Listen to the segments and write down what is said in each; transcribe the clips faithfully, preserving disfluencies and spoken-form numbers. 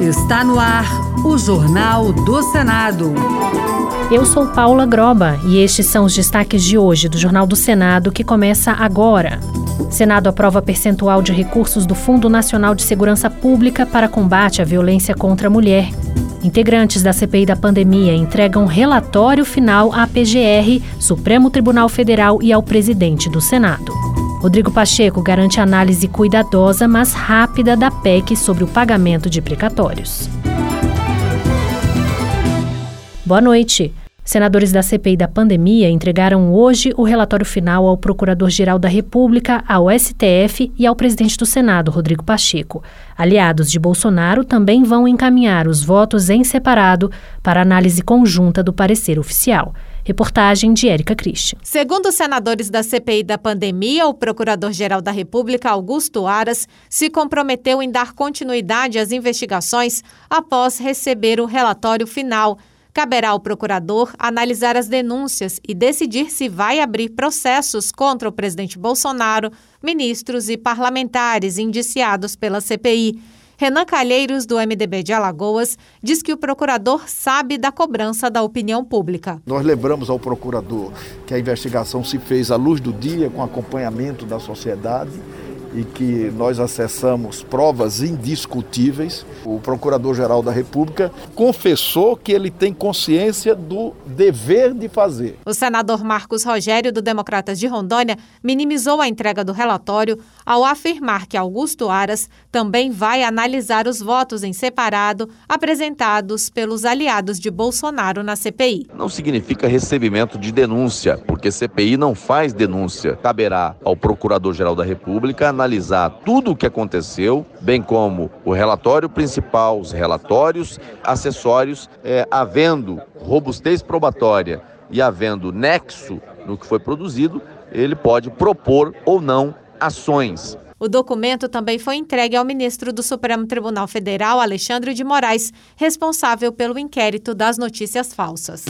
Está no ar o Jornal do Senado. Eu sou Paula Groba e estes são os destaques de hoje do Jornal do Senado, que começa agora. Senado aprova percentual de recursos do Fundo Nacional de Segurança Pública para combate à violência contra a mulher. Integrantes da C P I da pandemia entregam relatório final à P G R, Supremo Tribunal Federal e ao presidente do Senado. Rodrigo Pacheco garante análise cuidadosa, mas rápida da P E C sobre o pagamento de precatórios. Boa noite. Senadores da C P I da pandemia entregaram hoje o relatório final ao Procurador-Geral da República, ao S T F e ao presidente do Senado, Rodrigo Pacheco. Aliados de Bolsonaro também vão encaminhar os votos em separado para análise conjunta do parecer oficial. Reportagem de Érica Christian. Segundo os senadores da C P I da pandemia, o Procurador-Geral da República, Augusto Aras, se comprometeu em dar continuidade às investigações após receber o relatório final. Caberá ao procurador analisar as denúncias e decidir se vai abrir processos contra o presidente Bolsonaro, ministros e parlamentares indiciados pela C P I. Renan Calheiros, do M D B de Alagoas, diz que o procurador sabe da cobrança da opinião pública. Nós lembramos ao procurador que a investigação se fez à luz do dia, com acompanhamento da sociedade, e que nós acessamos provas indiscutíveis. O Procurador-Geral da República confessou que ele tem consciência do dever de fazer. O senador Marcos Rogério, do Democratas de Rondônia, minimizou a entrega do relatório ao afirmar que Augusto Aras também vai analisar os votos em separado apresentados pelos aliados de Bolsonaro na C P I. Não significa recebimento de denúncia, porque C P I não faz denúncia. Caberá ao Procurador-Geral da República analisar tudo o que aconteceu, bem como o relatório principal, os relatórios acessórios, é, havendo robustez probatória e havendo nexo no que foi produzido, ele pode propor ou não ações. O documento também foi entregue ao ministro do Supremo Tribunal Federal, Alexandre de Moraes, responsável pelo inquérito das notícias falsas.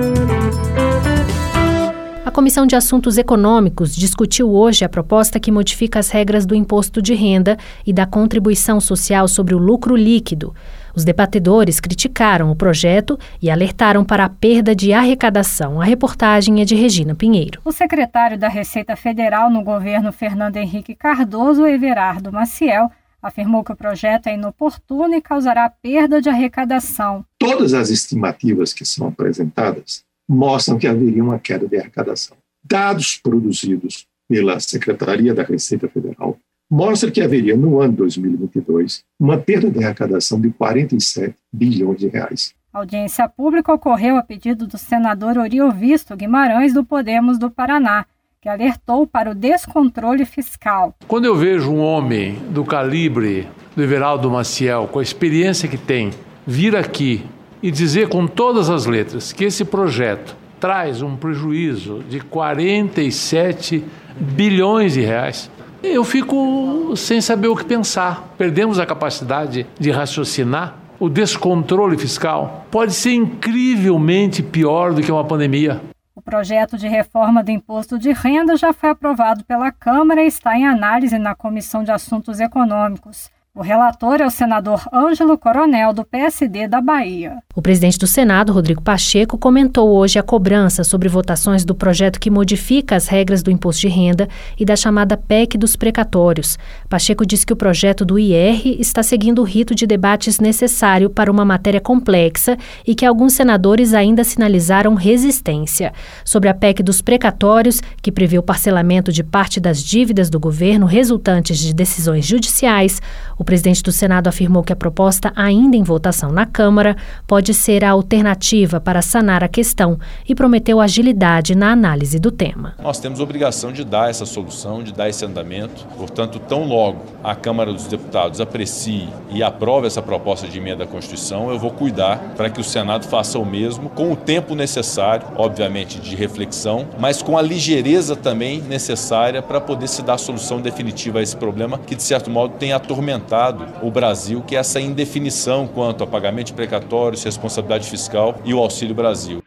A Comissão de Assuntos Econômicos discutiu hoje a proposta que modifica as regras do imposto de renda e da contribuição social sobre o lucro líquido. Os debatedores criticaram o projeto e alertaram para a perda de arrecadação. A reportagem é de Regina Pinheiro. O secretário da Receita Federal no governo Fernando Henrique Cardoso, Everardo Maciel, afirmou que o projeto é inoportuno e causará perda de arrecadação. Todas as estimativas que são apresentadas mostram que haveria uma queda de arrecadação. Dados produzidos pela Secretaria da Receita Federal mostram que haveria, no ano dois mil e vinte e dois, uma perda de arrecadação de quarenta e sete bilhões de reais. A audiência pública ocorreu a pedido do senador Oriovisto Guimarães, do Podemos do Paraná, que alertou para o descontrole fiscal. Quando eu vejo um homem do calibre do Everardo Maciel, com a experiência que tem, vir aqui e dizer com todas as letras que esse projeto traz um prejuízo de quarenta e sete bilhões de reais, eu fico sem saber o que pensar. Perdemos a capacidade de raciocinar. O descontrole fiscal pode ser incrivelmente pior do que uma pandemia. O projeto de reforma do imposto de renda já foi aprovado pela Câmara e está em análise na Comissão de Assuntos Econômicos. O relator é o senador Ângelo Coronel, do P S D da Bahia. O presidente do Senado, Rodrigo Pacheco, comentou hoje a cobrança sobre votações do projeto que modifica as regras do imposto de renda e da chamada P E C dos precatórios. Pacheco disse que o projeto do I R está seguindo o rito de debates necessário para uma matéria complexa e que alguns senadores ainda sinalizaram resistência. Sobre a P E C dos precatórios, que prevê o parcelamento de parte das dívidas do governo resultantes de decisões judiciais, o presidente do Senado afirmou que a proposta, ainda em votação na Câmara, pode ser a alternativa para sanar a questão e prometeu agilidade na análise do tema. Nós temos a obrigação de dar essa solução, de dar esse andamento. Portanto, tão logo a Câmara dos Deputados aprecie e aprove essa proposta de emenda à Constituição, eu vou cuidar para que o Senado faça o mesmo, com o tempo necessário, obviamente, de reflexão, mas com a ligeireza também necessária para poder se dar a solução definitiva a esse problema que, de certo modo, tem atormentado o Brasil, que é essa indefinição quanto a pagamento de precatórios, responsabilidade fiscal e o Auxílio Brasil.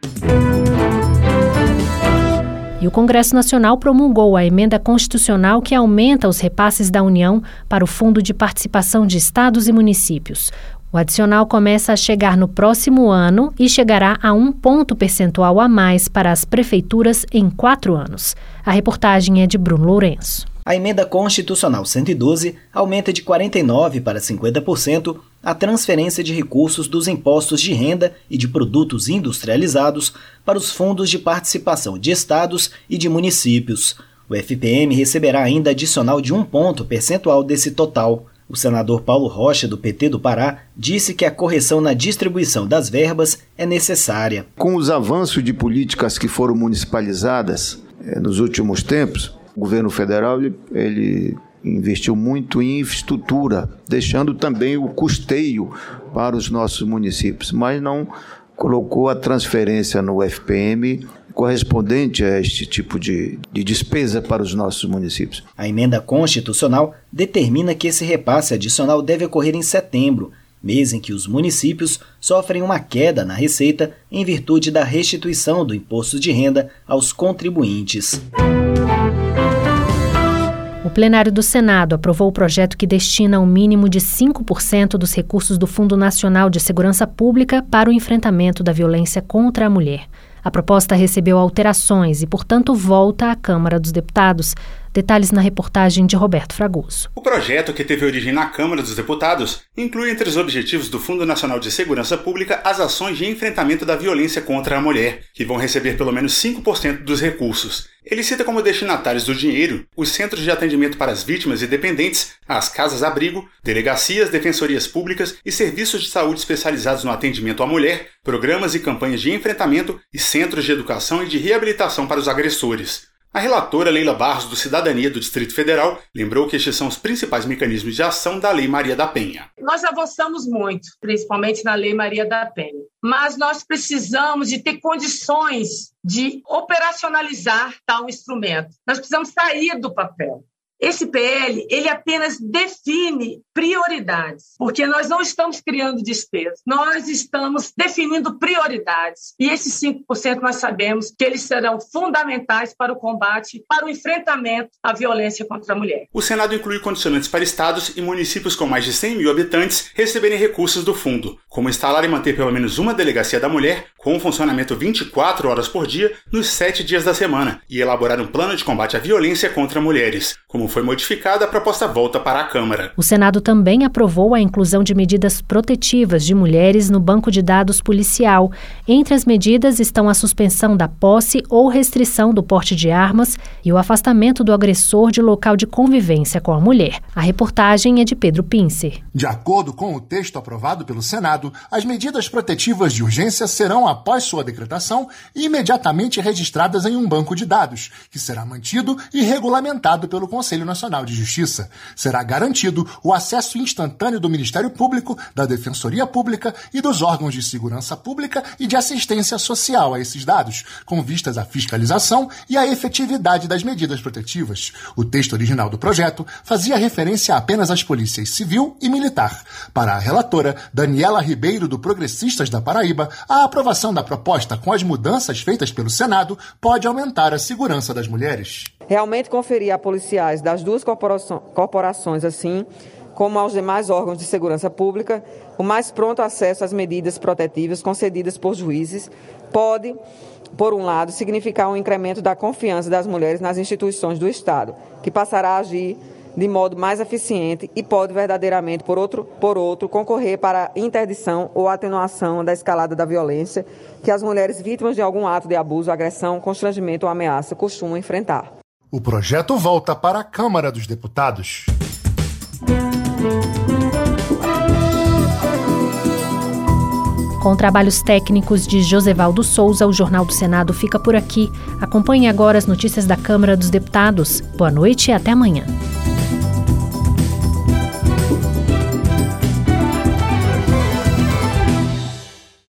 E o Congresso Nacional promulgou a emenda constitucional que aumenta os repasses da União para o Fundo de Participação de Estados e Municípios. O adicional começa a chegar no próximo ano e chegará a um ponto percentual a mais para as prefeituras em quatro anos. A reportagem é de Bruno Lourenço. A emenda constitucional cento e doze aumenta de quarenta e nove por cento para cinquenta por cento a transferência de recursos dos impostos de renda e de produtos industrializados para os fundos de participação de estados e de municípios. O F P M receberá ainda adicional de um ponto percentual desse total. O senador Paulo Rocha, do P T do Pará, disse que a correção na distribuição das verbas é necessária. Com os avanços de políticas que foram municipalizadas eh, nos últimos tempos, o governo federal ele, ele investiu muito em infraestrutura, deixando também o custeio para os nossos municípios, mas não colocou a transferência no F P M correspondente a este tipo de, de despesa para os nossos municípios. A emenda constitucional determina que esse repasse adicional deve ocorrer em setembro, mês em que os municípios sofrem uma queda na receita em virtude da restituição do imposto de renda aos contribuintes. O plenário do Senado aprovou o projeto que destina um mínimo de cinco por cento dos recursos do Fundo Nacional de Segurança Pública para o enfrentamento da violência contra a mulher. A proposta recebeu alterações e, portanto, volta à Câmara dos Deputados. Detalhes na reportagem de Roberto Fragoso. O projeto, que teve origem na Câmara dos Deputados, inclui entre os objetivos do Fundo Nacional de Segurança Pública as ações de enfrentamento da violência contra a mulher, que vão receber pelo menos cinco por cento dos recursos. Ele cita como destinatários do dinheiro os centros de atendimento para as vítimas e dependentes, as casas-abrigo, delegacias, defensorias públicas e serviços de saúde especializados no atendimento à mulher, programas e campanhas de enfrentamento e centros de educação e de reabilitação para os agressores. A relatora Leila Barros, do Cidadania do Distrito Federal, lembrou que estes são os principais mecanismos de ação da Lei Maria da Penha. Nós avançamos muito, principalmente na Lei Maria da Penha, mas nós precisamos de ter condições de operacionalizar tal instrumento. Nós precisamos sair do papel. Esse P L, ele apenas define prioridades, porque nós não estamos criando despesas, nós estamos definindo prioridades. E esses cinco por cento nós sabemos que eles serão fundamentais para o combate, para o enfrentamento à violência contra a mulher. O Senado inclui condicionantes para estados e municípios com mais de cem mil habitantes receberem recursos do fundo, como instalar e manter pelo menos uma delegacia da mulher, com funcionamento vinte e quatro horas por dia, nos sete dias da semana, e elaborar um plano de combate à violência contra mulheres. Como foi modificada, a proposta volta para a Câmara. O Senado também aprovou a inclusão de medidas protetivas de mulheres no banco de dados policial. Entre as medidas estão a suspensão da posse ou restrição do porte de armas e o afastamento do agressor de local de convivência com a mulher. A reportagem é de Pedro Pincer. De acordo com o texto aprovado pelo Senado, as medidas protetivas de urgência serão, após sua decretação, imediatamente registradas em um banco de dados, que será mantido e regulamentado pelo Conselho Nacional de Justiça. Será garantido o acesso instantâneo do Ministério Público, da Defensoria Pública e dos órgãos de segurança pública e de assistência social a esses dados, com vistas à fiscalização e à efetividade das medidas protetivas. O texto original do projeto fazia referência apenas às polícias civil e militar. Para a relatora, Daniela Ribeiro, do Progressistas da Paraíba, a aprovação da proposta com as mudanças feitas pelo Senado pode aumentar a segurança das mulheres. Realmente conferir a policiais das duas corporações, assim como aos demais órgãos de segurança pública, o mais pronto acesso às medidas protetivas concedidas por juízes pode, por um lado, significar um incremento da confiança das mulheres nas instituições do Estado, que passará a agir de modo mais eficiente e pode verdadeiramente, por outro, por outro, concorrer para a interdição ou atenuação da escalada da violência que as mulheres vítimas de algum ato de abuso, agressão, constrangimento ou ameaça costumam enfrentar. O projeto volta para a Câmara dos Deputados. Com trabalhos técnicos de Josevaldo Souza, o Jornal do Senado fica por aqui. Acompanhe agora as notícias da Câmara dos Deputados. Boa noite e até amanhã.